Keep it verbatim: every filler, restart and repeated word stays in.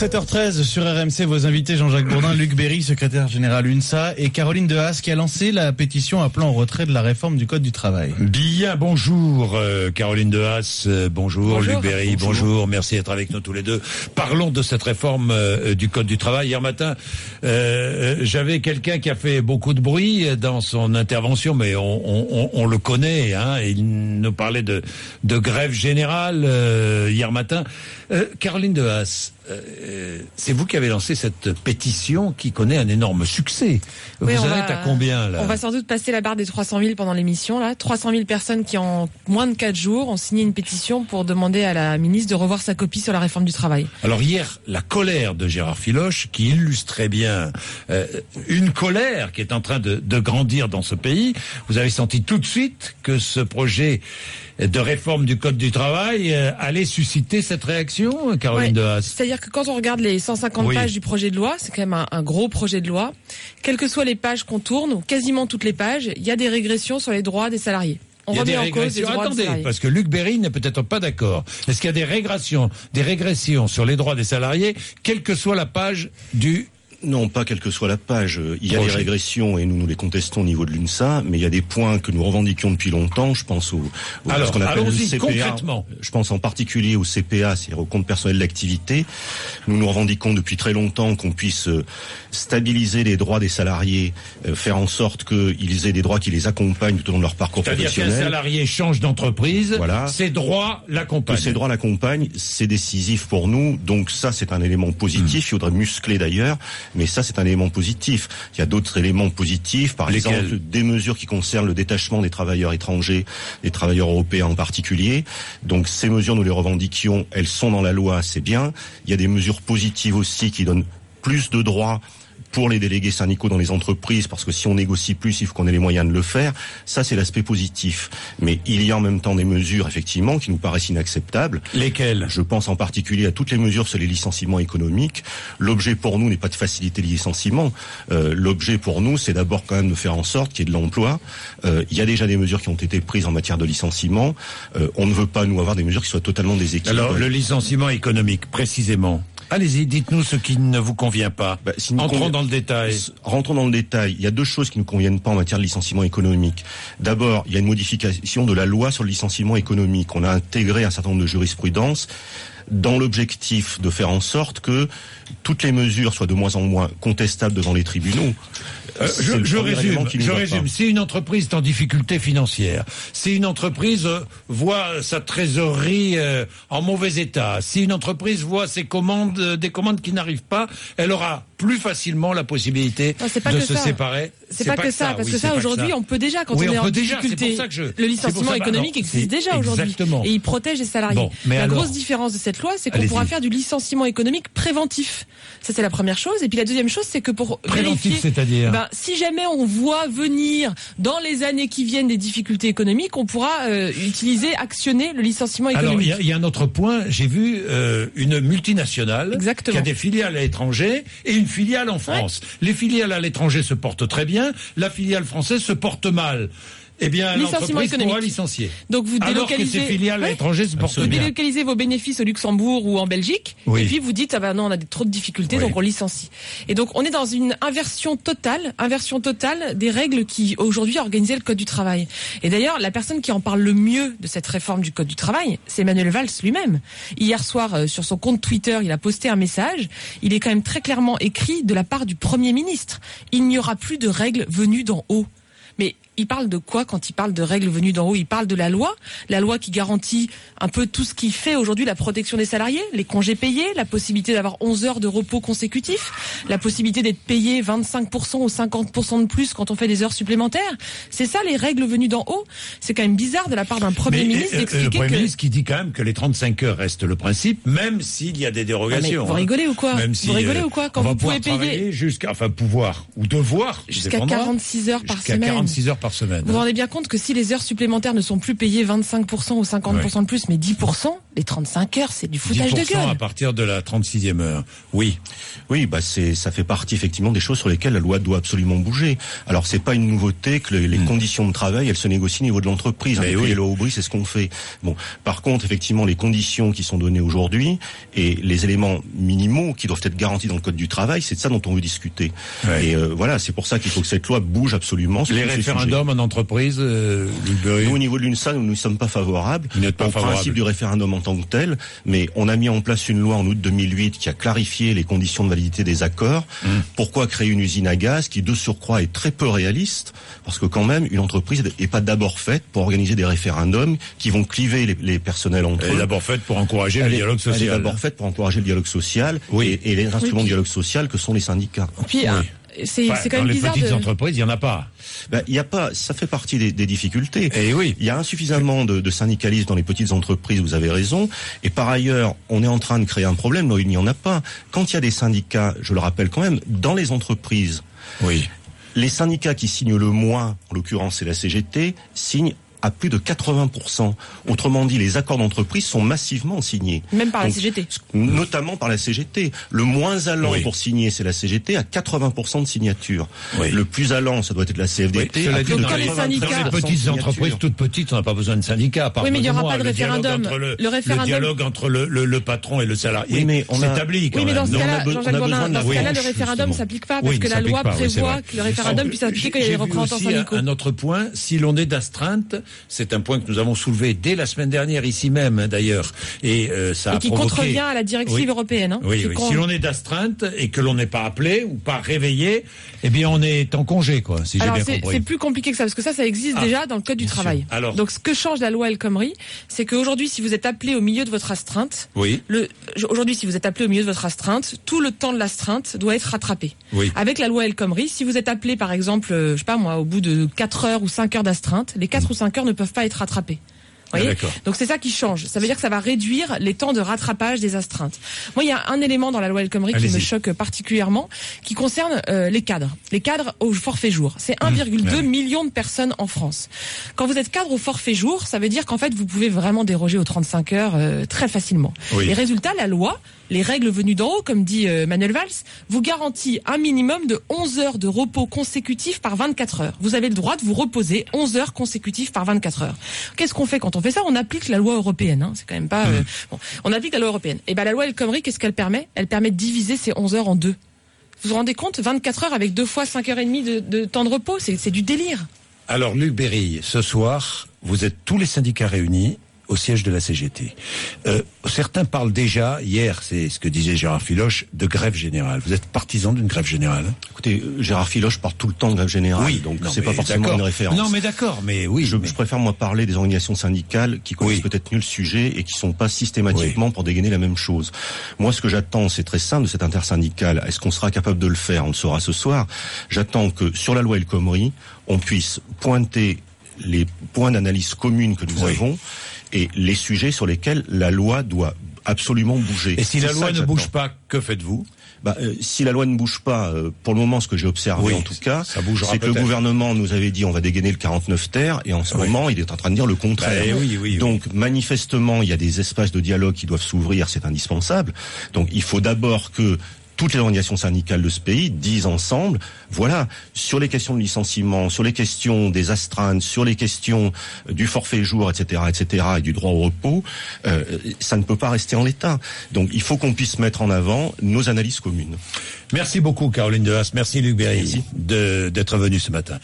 sept heures treize sur R M C, vos invités Jean-Jacques Bourdin, Luc Berry, secrétaire général U N S A, et Caroline Dehaas qui a lancé la pétition appelant au retrait de la réforme du Code du travail. Bien, bonjour euh, Caroline Dehaas, euh, bonjour, bonjour Luc Berry, bonjour. bonjour, merci d'être avec nous tous les deux. Parlons de cette réforme euh, du Code du travail. Hier matin, euh, j'avais quelqu'un qui a fait beaucoup de bruit dans son intervention, mais on, on, on le connaît, hein, il nous parlait de, de grève générale euh, hier matin. Euh, Caroline Dehaas, Euh, c'est vous qui avez lancé cette pétition qui connaît un énorme succès. Oui, vous en va, êtes à combien là? On va sans doute passer la barre des trois cent mille pendant l'émission. Là, trois cent mille personnes qui en moins de quatre jours ont signé une pétition pour demander à la ministre de revoir sa copie sur la réforme du travail. Alors hier, la colère de Gérard Filoche qui illustrait bien euh, une colère qui est en train de, de grandir dans ce pays. Vous avez senti tout de suite que ce projet de réforme du Code du travail euh, allait susciter cette réaction, Caroline ouais, Dehaas? C'est-à-dire que quand on regarde les cent cinquante oui. pages du projet de loi, c'est quand même un, un gros projet de loi, quelles que soient les pages qu'on tourne, ou quasiment toutes les pages, il y a des régressions sur les droits des salariés. On remet en cause les droits des salariés. Parce que Luc Berry n'est peut-être pas d'accord. Est-ce qu'il y a des régressions, des régressions sur les droits des salariés, quelle que soit la page du... Non, pas quelle que soit la page. Il y a des régressions et nous nous les contestons au niveau de l'U N S A, mais il y a des points que nous revendiquions depuis longtemps. Je pense au, au Alors, ce qu'on appelle le C P A. Concrètement. Je pense en particulier au C P A, c'est-à-dire au compte personnel d'activité. Nous nous revendiquons depuis très longtemps qu'on puisse stabiliser les droits des salariés, faire en sorte qu'ils aient des droits qui les accompagnent tout au long de leur parcours C'est-à-dire professionnel. C'est-à-dire qu'un salarié change d'entreprise, voilà. Ses droits l'accompagnent. Que ses droits l'accompagnent, c'est décisif pour nous. Donc ça, c'est un élément positif. Mmh. Il faudrait muscler d'ailleurs. Mais ça, c'est un élément positif. Il y a d'autres éléments positifs, par Lesquels? exemple des mesures qui concernent le détachement des travailleurs étrangers, des travailleurs européens en particulier. Donc ces mesures, nous les revendiquions, elles sont dans la loi, c'est bien. Il y a des mesures positives aussi qui donnent plus de droits pour les délégués syndicaux dans les entreprises, parce que si on négocie plus, il faut qu'on ait les moyens de le faire. Ça, c'est l'aspect positif. Mais il y a en même temps des mesures, effectivement, qui nous paraissent inacceptables. Lesquelles? Je pense en particulier à toutes les mesures sur les licenciements économiques. L'objet pour nous n'est pas de faciliter les licenciements. Euh, l'objet pour nous, c'est d'abord quand même de faire en sorte qu'il y ait de l'emploi. Euh, il y a déjà des mesures qui ont été prises en matière de licenciement. Euh, on ne veut pas, nous, avoir des mesures qui soient totalement déséquilibrées. Alors, le licenciement économique, précisément. Allez-y, dites-nous ce qui ne vous convient pas. Bah, si Entrons convient... dans le détail. Rentrons dans le détail. Il y a deux choses qui ne conviennent pas en matière de licenciement économique. D'abord, il y a une modification de la loi sur le licenciement économique. On a intégré un certain nombre de jurisprudences dans l'objectif de faire en sorte que toutes les mesures soient de moins en moins contestables devant les tribunaux. Euh, je je résume, je résume. Si une entreprise est en difficulté financière, si une entreprise euh, voit sa trésorerie euh, en mauvais état, si une entreprise voit ses commandes, euh, des commandes qui n'arrivent pas, elle aura plus facilement la possibilité non, de se ça. séparer. C'est pas, pas que ça, ça parce oui, que ça aujourd'hui on peut déjà quand oui, on, on est en déjà, difficulté. Je... Le licenciement économique non, existe déjà aujourd'hui et il protège les salariés. Bon, la alors... grosse différence de cette loi, c'est qu'on Allez-y. pourra faire du licenciement économique préventif. Ça c'est la première chose. Et puis la deuxième chose, c'est que pour préventif, vérifier, c'est-à-dire ben, si jamais on voit venir dans les années qui viennent des difficultés économiques, on pourra euh, utiliser, actionner le licenciement économique. Alors il y, y a un autre point. J'ai vu euh, une multinationale Exactement. qui a des filiales à l'étranger et une filiale en France. Ouais. Les filiales à l'étranger se portent très bien. La filiale française se porte mal. Eh bien, l'entreprise pourra licencier. Donc vous Alors délocalisez, que ces filiales à l'étranger se portent bien. Vous délocalisez vos bénéfices au Luxembourg ou en Belgique, oui. et puis vous dites ah ben non, on a des, trop de difficultés, oui. donc on licencie. Et donc on est dans une inversion totale, inversion totale des règles qui aujourd'hui organisaient le Code du travail. Et d'ailleurs, la personne qui en parle le mieux de cette réforme du Code du travail, c'est Manuel Valls lui-même. Hier soir, euh, sur son compte Twitter, il a posté un message. Il est quand même très clairement écrit de la part du Premier ministre. Il n'y aura plus de règles venues d'en haut. Mais il parle de quoi quand il parle de règles venues d'en haut? Il parle de la loi, la loi qui garantit un peu tout ce qui fait aujourd'hui la protection des salariés, les congés payés, la possibilité d'avoir onze heures de repos consécutifs, la possibilité d'être payé vingt-cinq pour cent ou cinquante pour cent de plus quand on fait des heures supplémentaires. C'est ça les règles venues d'en haut. C'est quand même bizarre de la part d'un Premier Mais, ministre euh, d'expliquer le Premier que... ministre qui dit quand même que les trente-cinq heures restent le principe, même s'il y a des dérogations. Ah vous rigolez ou quoi? Même si, Vous rigolez euh, ou quoi quand on va vous pouvez payer payer jusqu'à, enfin pouvoir ou devoir jusqu'à quarante-six heures par jusqu'à semaine. quarante-six heures par semaine. Vous vous rendez bien compte que si les heures supplémentaires ne sont plus payées vingt-cinq pour cent ou cinquante pour cent ouais. de plus, mais dix pour cent, les trente-cinq heures, c'est du foutage de gueule. dix pour cent à partir de la trente-sixième heure. Oui. Oui, bah c'est, ça fait partie effectivement des choses sur lesquelles la loi doit absolument bouger. Alors c'est pas une nouveauté que les, les mmh. conditions de travail, elles se négocient au niveau de l'entreprise. Hein, oui. Les lois Aubry, c'est ce qu'on fait. Bon, par contre, effectivement, les conditions qui sont données aujourd'hui et les éléments minimaux qui doivent être garantis dans le code du travail, c'est de ça dont on veut discuter. Ouais. Et euh, voilà, c'est pour ça qu'il faut que cette loi bouge absolument. Les référendums en entreprise, euh, nous au niveau de l'UNSA, nous ne sommes pas favorables au favorable. principe du référendum en tant que tel, mais on a mis en place une loi en août deux mille huit qui a clarifié les conditions de validité des accords. Mmh. Pourquoi créer une usine à gaz qui, de surcroît, est très peu réaliste? Parce que quand même, une entreprise n'est pas d'abord faite pour organiser des référendums qui vont cliver les, les personnels entre eux. Elle est d'abord faite pour encourager elle le dialogue social. Elle est d'abord faite pour encourager le dialogue social oui. et, et les instruments oui. de dialogue social que sont les syndicats. Puis, oui. C'est, enfin, c'est quand même dans bizarre. Dans les petites de... entreprises, il y en a pas. Ben, il y a pas. Ça fait partie des, des difficultés. Et oui. Il y a insuffisamment de, de syndicalisme dans les petites entreprises. Vous avez raison. Et par ailleurs, on est en train de créer un problème là où il n'y en a pas. Quand il y a des syndicats, je le rappelle quand même, dans les entreprises. Oui. Les syndicats qui signent le moins, en l'occurrence c'est la C G T, signent à plus de quatre-vingts pour cent. Autrement dit, les accords d'entreprise sont massivement signés. Même par Donc, la C G T. Notamment par la C G T. Le moins allant oui. pour signer, c'est la C G T à quatre-vingts pour cent de signature. Oui. Le plus allant, ça doit être la C F D T. Oui. À plus Donc, dans, dans, les, les syndicats... dans les petites entreprises toutes petites, on n'a pas besoin de syndicats. Oui, mais il n'y aura pas de le référendum. Le, le référendum. Le dialogue entre le, le, le patron et le salarié oui, mais on a... s'établit quand oui, mais dans même. ce cas-là, on Jean-Jacques Bourdin, dans ce cas-là, le référendum ne s'applique pas parce que la loi prévoit que le référendum puisse s'appliquer quand il y a des représentants syndicaux. Un autre point, si l'on est d'astreinte, c'est un point que nous avons soulevé dès la semaine dernière ici même hein, d'ailleurs et euh, ça et a qui provoqué... contrevient à la directive oui. européenne. Hein, oui, oui. Con... Si l'on est d'astreinte et que l'on n'est pas appelé ou pas réveillé, eh bien on est en congé quoi. Si Alors j'ai bien c'est, compris. c'est plus compliqué que ça parce que ça, ça existe ah, déjà dans le code du travail. Alors, donc ce que change la loi El Khomri, c'est qu'aujourd'hui, si vous êtes appelé au milieu de votre astreinte, oui. le aujourd'hui si vous êtes appelé au milieu de votre astreinte, tout le temps de l'astreinte doit être rattrapé. Oui. Avec la loi El Khomri, si vous êtes appelé par exemple, je sais pas moi, au bout de quatre heures ou cinq heures d'astreinte, les quatre mmh. ou cinq heures ne peuvent pas être rattrapées. Voyez ah, donc c'est ça qui change. Ça veut dire que ça va réduire les temps de rattrapage des astreintes. Moi, il y a un élément dans la loi El Khomri qui me choque particulièrement, qui concerne euh, les cadres. Les cadres au forfait jour. C'est un virgule deux mmh. million de personnes en France. Quand vous êtes cadre au forfait jour, ça veut dire qu'en fait, vous pouvez vraiment déroger aux trente-cinq heures euh, très facilement. Oui. Les résultats, la loi, les règles venues d'en haut, comme dit euh, Manuel Valls, vous garantit un minimum de onze heures de repos consécutifs par vingt-quatre heures. Vous avez le droit de vous reposer onze heures consécutives par vingt-quatre heures. Qu'est-ce qu'on fait quand on fait ça? On applique la loi européenne. Hein. C'est quand même pas. Euh, bon, on applique la loi européenne. Et ben la loi El Khomri, qu'est-ce qu'elle permet? Elle permet de diviser ces onze heures en deux. Vous vous rendez compte? vingt-quatre heures avec deux fois cinq heures et demie de, de temps de repos, c'est, c'est du délire. Alors Luc Berry, ce soir, vous êtes tous les syndicats réunis au siège de la C G T. Euh, certains parlent déjà, hier, c'est ce que disait Gérard Filoche, de grève générale. Vous êtes partisan d'une grève générale? Écoutez, Gérard Filoche parle tout le temps de grève générale, oui, donc non, c'est pas forcément d'accord. une référence. Non, mais d'accord, mais oui. Je, mais... je préfère moi parler des organisations syndicales qui connaissent oui. peut-être mieux le sujet et qui sont pas systématiquement oui. pour dégainer la même chose. Moi, ce que j'attends, c'est très simple de cette intersyndicale. Est-ce qu'on sera capable de le faire? On le saura ce soir. J'attends que sur la loi El Khomri, on puisse pointer les points d'analyse communes que nous oui. avons et les sujets sur lesquels la loi doit absolument bouger. Et si c'est la loi ne bouge pas, que faites-vous? Bah, euh, si la loi ne bouge pas, euh, pour le moment, ce que j'ai observé oui, en tout cas, c'est que peut-être. Le gouvernement nous avait dit on va dégainer le quarante-neuf ter, et en ce oui. moment, il est en train de dire le contraire. Bah, oui, oui, Donc, oui. manifestement, il y a des espaces de dialogue qui doivent s'ouvrir, c'est indispensable. Donc, il faut d'abord que toutes les organisations syndicales de ce pays disent ensemble, voilà, sur les questions de licenciement, sur les questions des astreintes, sur les questions du forfait jour, et cetera, et cetera, et du droit au repos, euh, ça ne peut pas rester en l'état. Donc, il faut qu'on puisse mettre en avant nos analyses communes. Merci beaucoup, Caroline Dehaas. Merci, Luc Berry, de, d'être venu ce matin.